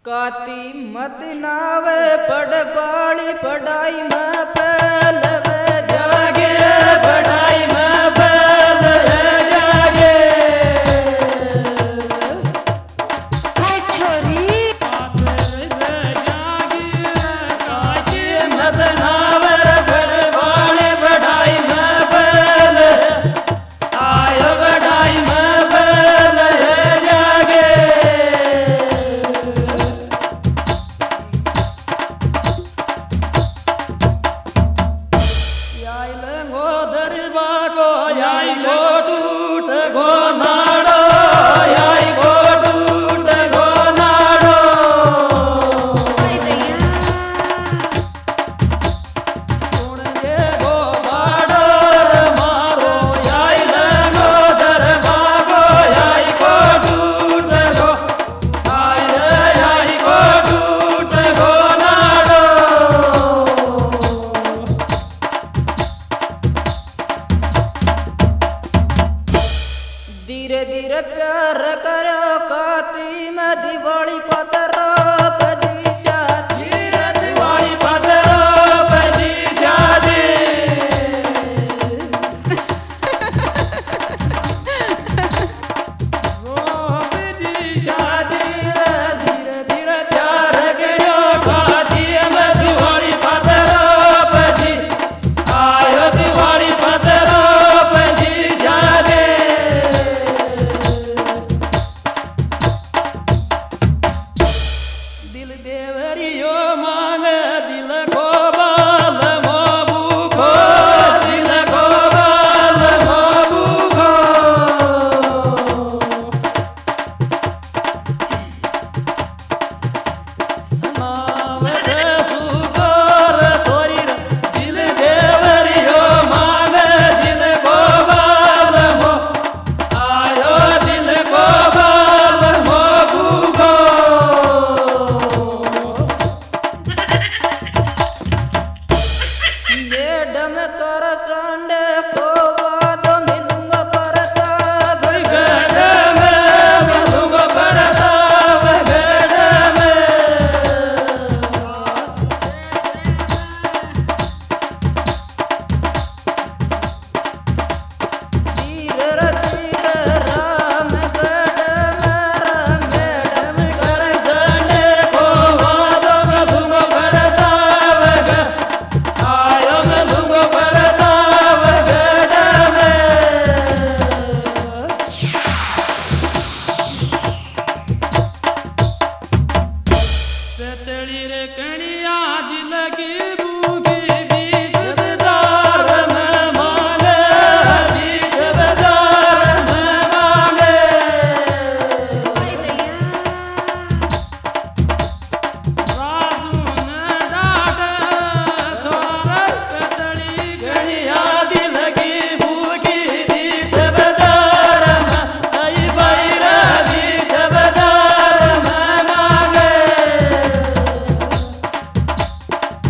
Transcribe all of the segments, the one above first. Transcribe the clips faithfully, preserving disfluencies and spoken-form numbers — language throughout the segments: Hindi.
काती मत नावे पढ़ पाली पढ़ाई में फैल जागे पढ़ाई में फैल जागे छोरी काती मत नावे पढ़ पाली पढ़ाई में फैल आयो पढ़ाई में फैल जागे धीरे धीरे प्यार करो काती में दिवाली पतरो बजी शादी रे दिवाली पतरो बजी शादी ओ बजी शादी रे धीरे धीरे प्यार करो काती में दिवाली पतरो बजी आयो दिवाली पतरो बजी शादी दिल देवरियो मांग दिल को बाल मोबू खो दिल को बाल मोबू खो नावत सुकोर सोरी दिल देवरियो मांग दिल को बाल मो आयो दिल को बाल मोबू खो मैडम कर संडे को बाद मिलूंगा परताप गढ़ में मिलूंगा परताप गढ़ में तीर तीर राम गढ़ में मैडम कर संडे को बाद मिलूंगा परताप गढ़ आयो मिलूंगा परताप गढ़ में पेतली रे कणिया दिल की भूखी बीज बाजार में मांगे बीच बाजार में मांगे राजू न डाट छोरा पेतली गणिया दिल की भूखी बीच बाजार में आई बैरा बीच बाजार में मांगे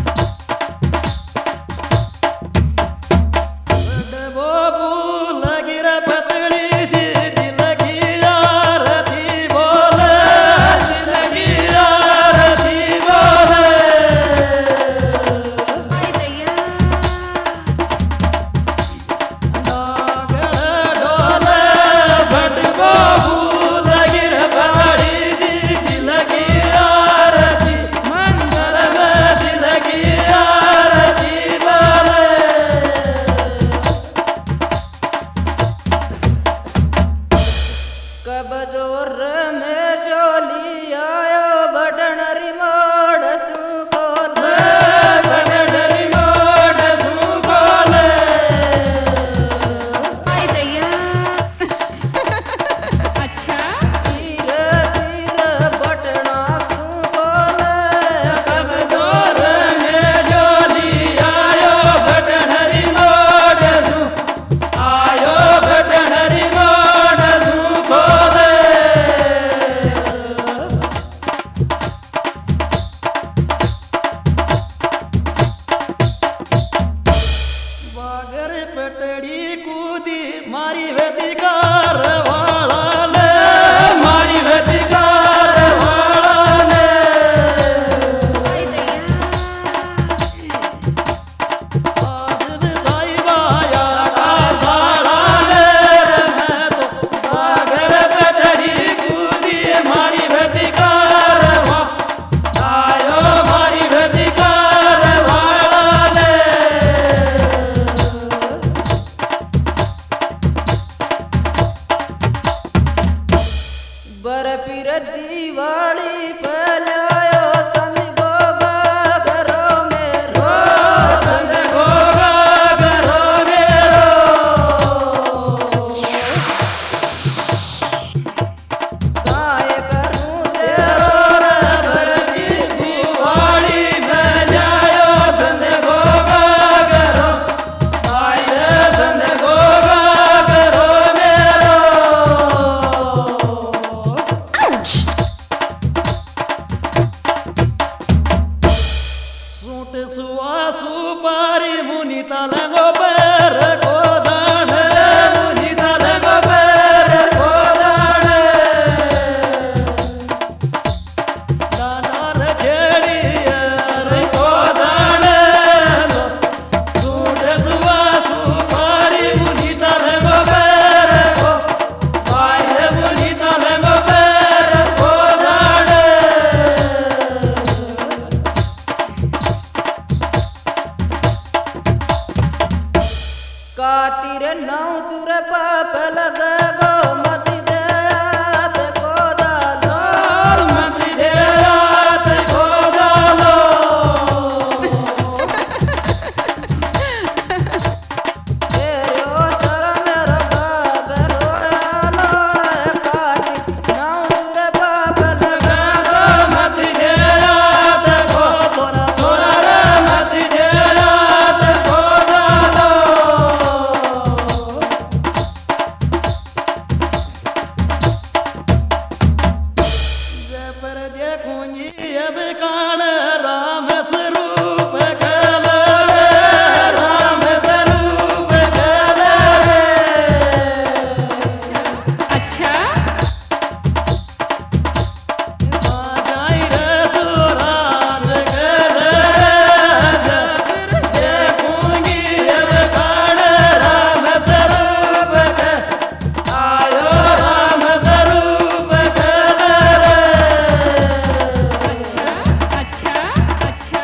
तलंगो पर गोदान मुनि तलंगो पर गोदान दानार छेड़ियर गोदान सूट सुवा सुपारी मुनि तलंगो पर गो पाए मुनि तलंगो पर गोदान कातिर नौ सुर पाप लग गो मति देत गोदालो मति देत गोदालो तेरो चरण रग रोयालो कातिर नौ सुर पाप लग गो मति देत गो तोरा तोरा रे मति देत गोदालो पर देखूंगी अब कान राम स्वरूप कल रे राम स्वरूप कल रे अच्छा जाई रे सुराज कल रे देखूंगी अब कान राम स्वरूप कल आयो राम स्वरूप कल रे अच्छा अच्छा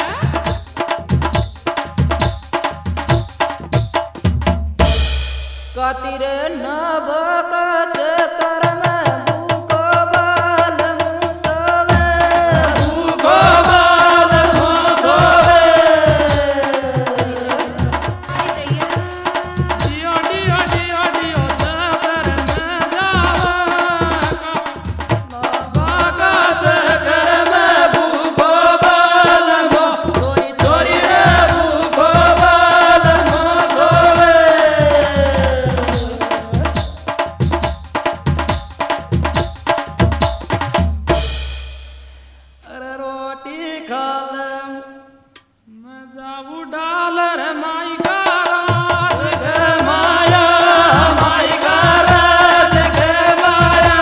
कातिर नभ कच करम भूको बाल मुसवे भूखो बाल सोवे दियो दियो दियो दियो सबर में जावा बाबा चकर में भूखो बाल मो चोरी चोरी रे भूखो बाल मो सोवे अरे रोटी खा ले मजा उडाल रे माई का राज के माया माई का राज के माया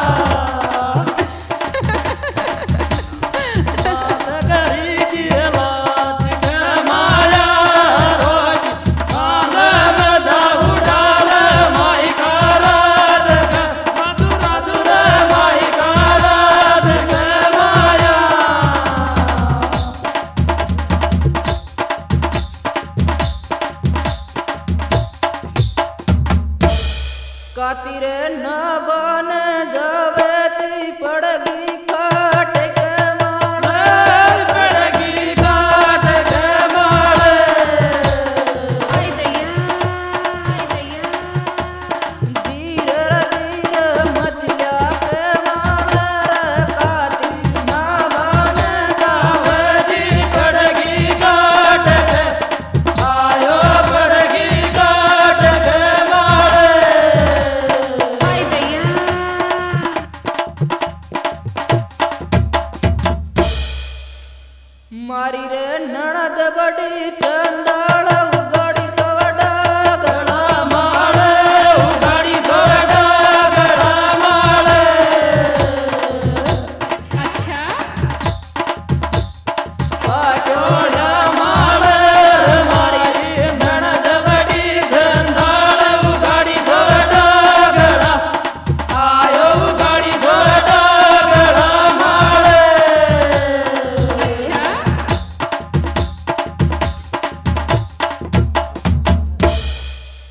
बात करी की लाज के माया रोटी खाले मजा उडाल माई का राज के मधुर मधुर माई का राज के माया कातिर न बन जवे पड़गी काट के मार पड़गी काट के मारे आई दैया आई दैया धीर धीर मचिया के मार कातिर न बन आवजी पड़गी काट के आयो पड़गी काट के मारे आई दैया मारी रे ननद बड़ी चंदाल